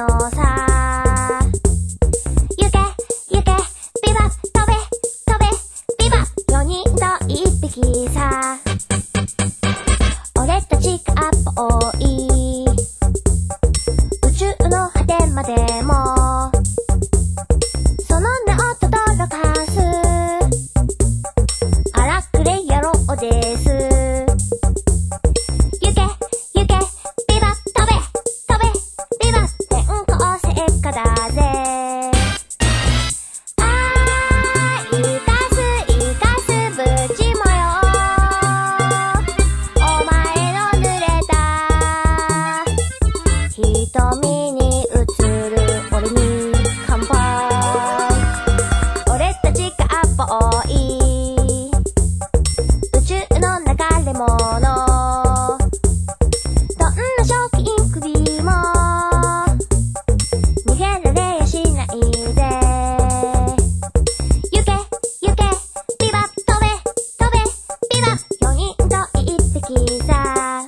のさ。行け行けビバ飛べ飛べビバ4人と1匹さ。俺たちが遠い宇宙の果てまでもその名を轟かす荒くれ野郎です。行け行けビバ飛べ飛べビバ転校生家だぜ。生かすぶちもよお前の濡れた瞳に映る俺に乾杯。俺たちが遠い宇宙の流れ物どんな賞金首も逃げられやしないぜ。行け行けビバ飛べ飛べビバ4人と1匹さ。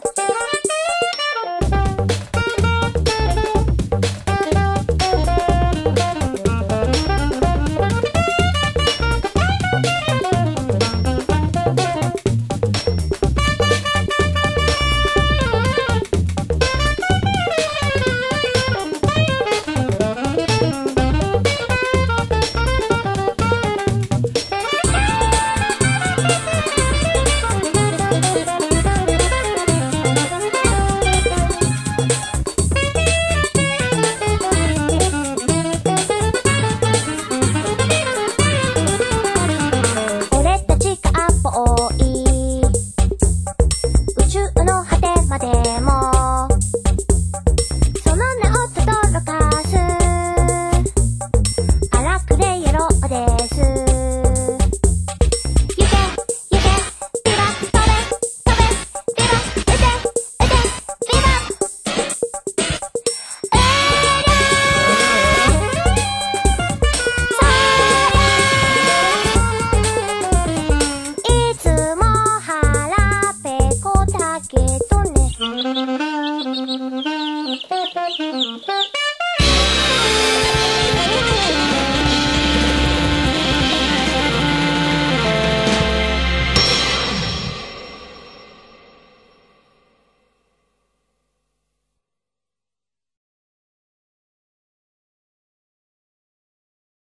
俺たちが遠い宇宙の果てまでもその名を轟かす荒くれ野郎です。行け行けビバ飛べ飛べビバ撃て撃てビバいつも腹ペコだけどね。